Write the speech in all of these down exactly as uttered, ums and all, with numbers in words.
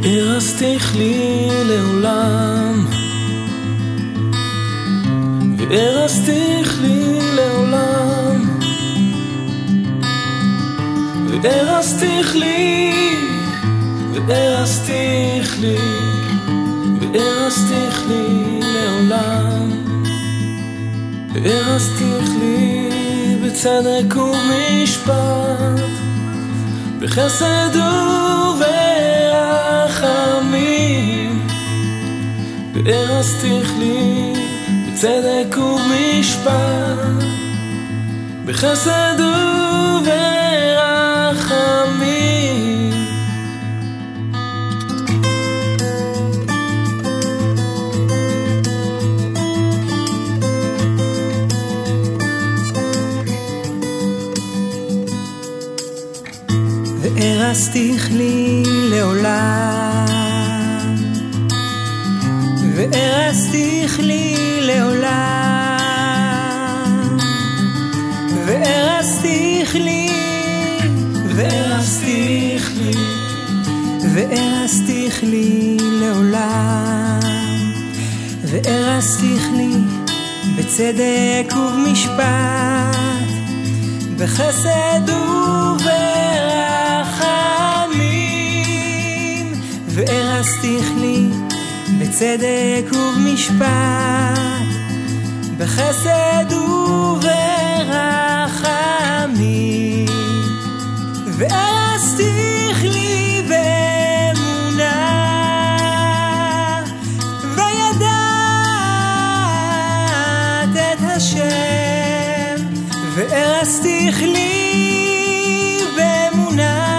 וארסתיך לי לעולם, וארסתיך לי לעולם, וארסתיך לי, וארסתיך לי, וארסתיך לי לעולם, וארסתיך לי בצדק ומשפט, בחסד וברחמים, וארסתיך לי בצדק ומשפט, בחסד וברחמים. וארסתיך לי לעולם, וארסתיך לי לעולם, וארסתיך לי, וארסתיך לי, וארסתיך לי לעולם, וארסתיך לי בצדק ובמשפט, בחסד וברחמים, וארסתיך לי בצדק ובמשפט, בחסד וברחמים, וארסתיך לי באמונה, וידעת את השם, וארסתיך לי באמונה,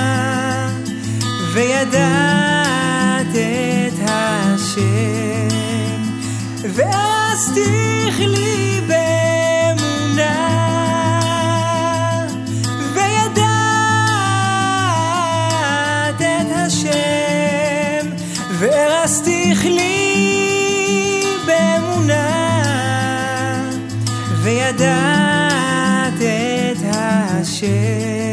וידעת את השם, וארסתיך לי באמונה, וידעת את השם, וארסתיך לי באמונה, וידעת את השם.